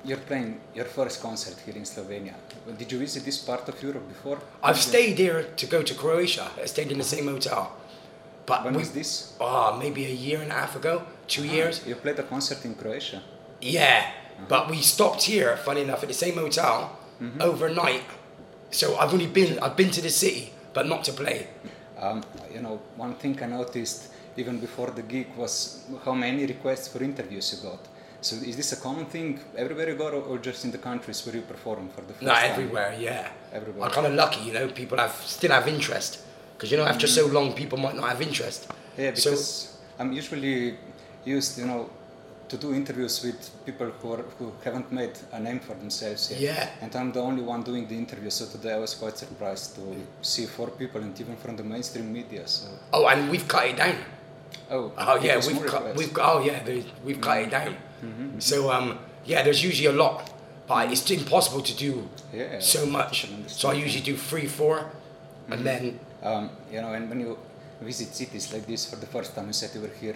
you're playing your first concert here in Slovenia. Did you visit this part of Europe before? I've stayed here to go to Croatia. I stayed in the same hotel. But when was this? Maybe a year and a half ago, 2 years. You played a concert in Croatia? Yeah, but we stopped here, funny enough, at the same hotel overnight. So I've been to the city, but not to play. One thing I noticed even before the gig was how many requests for interviews you got. So is this a common thing everywhere you go, or just in the countries where you perform for the first time? No, everywhere, yeah. Everywhere. I'm kind of lucky, people still have interest. Because, after so long, people might not have interest. Yeah, because I'm usually used, to do interviews with people who haven't made a name for themselves yet. Yeah. And I'm the only one doing the interview, so today I was quite surprised to see 4 people, and even from the mainstream media. So. Oh, and we've cut it down. Oh yeah, we've cut it down. Mm-hmm. So there's usually a lot, but it's impossible to do so much. So I usually do 3, 4, and then. And when you visit cities like this for the first time, you said you were here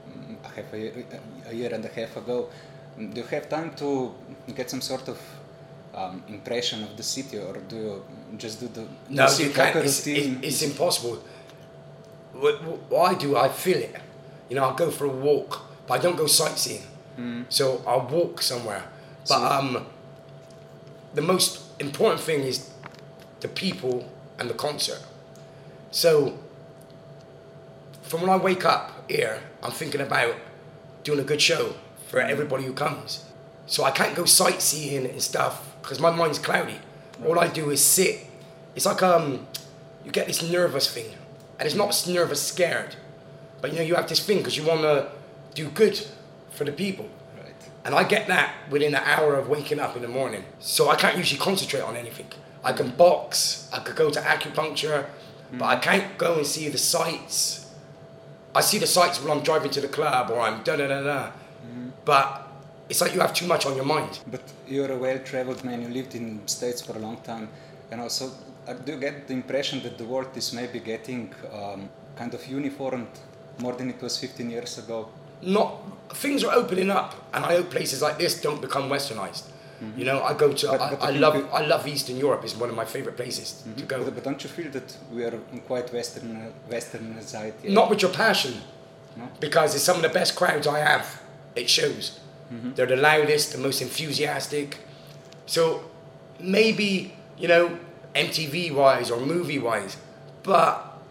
a year and a half ago. Do you have time to get some sort of impression of the city, or do you just do the? No, you can't. It's impossible. What I do, I feel it. I'll go for a walk, but I don't go sightseeing. So I'll walk somewhere. But the most important thing is the people and the concert. So from when I wake up here, I'm thinking about doing a good show for everybody who comes. So I can't go sightseeing and stuff because my mind's cloudy. Right. All I do is sit. It's like you get this nervous thing, and it's not nervous scared, but you have this thing because you want to do good for the people. Right. And I get that within an hour of waking up in the morning. So I can't usually concentrate on anything. I can box, I could go to acupuncture, but I can't go and see the sights. I see the sights when I'm driving to the club or I'm da-da-da-da. But it's like you have too much on your mind. But you're a well-traveled man, you lived in the States for a long time. And also, do you get the impression that the world is maybe getting kind of uniformed more than it was 15 years ago? Things are opening up, and I hope places like this don't become westernized. I go to. I love Eastern Europe. It's one of my favorite places to go. But don't you feel that we are in quite Western society? Not with your passion, no? Because it's some of the best crowds I have. It shows. They're the loudest, the most enthusiastic. So maybe MTV wise or movie wise, but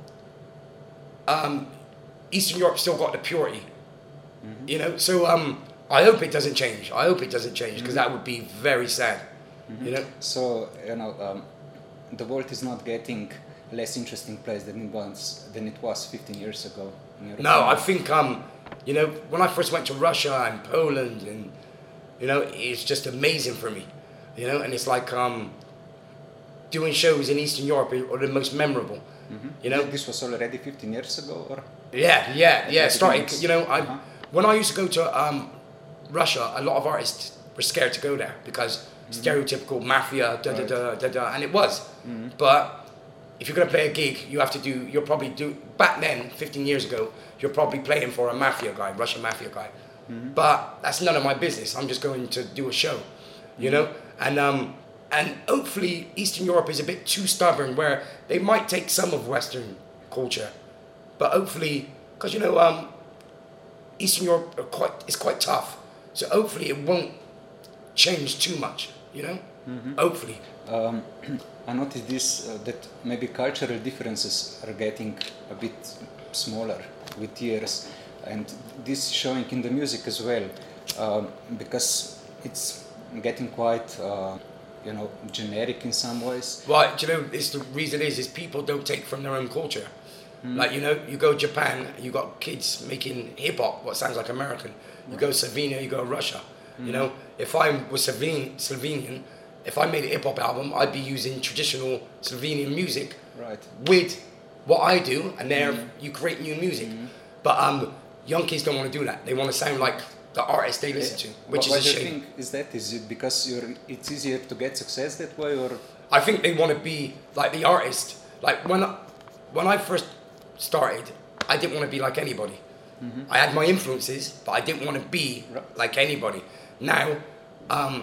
Eastern Europe still got the purity. So I hope it doesn't change. Because that would be very sad. So the world is not getting less interesting place than it was 15 years ago. No, I think when I first went to Russia and Poland, and it's just amazing for me. And it's like doing shows in Eastern Europe are the most memorable. This was already 15 years ago, or? Yeah. Starting. When I used to go to Russia, a lot of artists were scared to go there because stereotypical mafia, and it was. But if you're going to play a gig, you'll probably do, back then, 15 years ago, you're probably playing for a mafia guy, Russian mafia guy. But that's none of my business. I'm just going to do a show, And hopefully Eastern Europe is a bit too stubborn where they might take some of Western culture. But hopefully, because Eastern Europe is quite tough. So hopefully it won't change too much, Hopefully. I noticed this, that maybe cultural differences are getting a bit smaller with years. And this is showing in the music as well, because it's getting quite, generic in some ways. Well, it's the reason is people don't take from their own culture. Like, you go Japan, you got kids making hip-hop, what sounds like American. You go Slovenia, you go Russia. If I was Slovenian, if I made a hip-hop album, I'd be using traditional Slovenian music with what I do, and there you create new music. But young kids don't want to do that. They want to sound like the artist they listen to, which is a shame. Is it because it's easier to get success that way, or? I think they want to be like the artist. Like when I first started, I didn't want to be like anybody. I had my influences, but I didn't want to be like anybody. Now,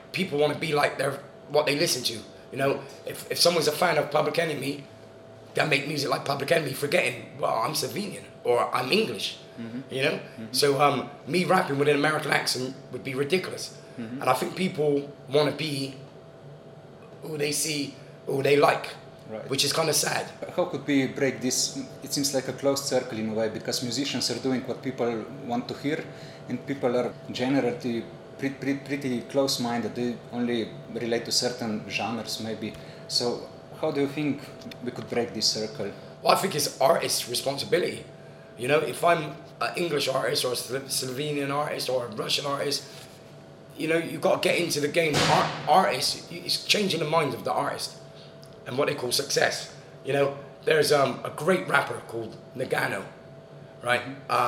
people want to be like what they listen to. You know, if someone's a fan of Public Enemy, they'll make music like Public Enemy, forgetting, well, I'm Slovenian or I'm English. You know, so me rapping with an American accent would be ridiculous. And I think people want to be who they see, who they like, which is kind of sad. How could we break this? It seems like a closed circle in a way, because musicians are doing what people want to hear, and people are generally pretty close-minded. They only relate to certain genres, maybe. So how do you think we could break this circle? Well, I think it's artists' responsibility. You know, if I'm an English artist or a Slovenian artist or a Russian artist, you know, you've got to get into the game. Artists, it's changing the mind of the artist and what they call success. You know, there's a great rapper called Nagano, right,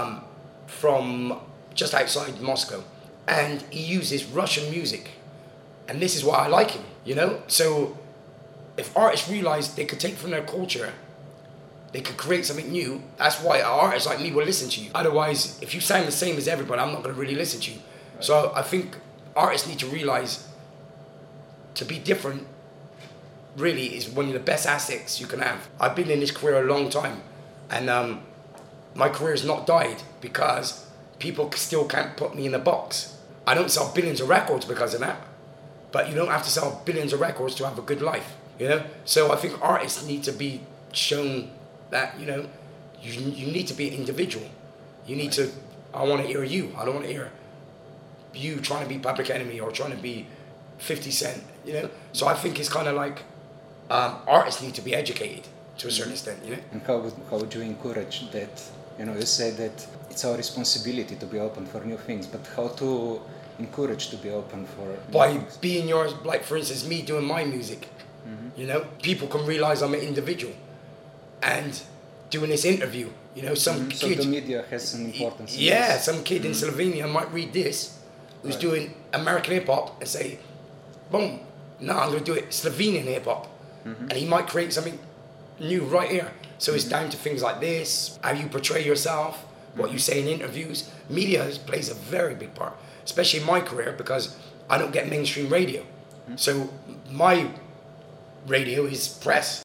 from just outside Moscow. And he uses Russian music. And this is why I like him, you know? So if artists realize they could take from their culture, they could create something new, that's why artists like me will listen to you. Otherwise, if you sound the same as everybody, I'm not going to really listen to you. Right. So I think artists need to realize to be different really is one of the best assets you can have. I've been in this career a long time, and my career has not died because people still can't put me in a box. I don't sell billions of records because of that, but you don't have to sell billions of records to have a good life, you know? So I think artists need to be shown that, you know, you need to be an individual. You need to, I want to hear you. I don't want to hear you trying to be Public Enemy or trying to be 50 Cent, you know? So I think it's kind of like artists need to be educated to a certain extent, you know? And how would you encourage that? You know, you say that it's our responsibility to be open for new things, but how to encourage to be open for by being yours, like for instance, me doing my music, you know? People can realize I'm an individual. And doing this interview, you know, some kid... So the media has an importance. Yeah, some kid in Slovenia might read this, who's doing American hip-hop and say, boom, no, I'm going to do it Slovenian hip-hop. And he might create something new right here. So it's down to things like this, how you portray yourself, what you say in interviews. Media plays a very big part, especially in my career, because I don't get mainstream radio. So my radio is press.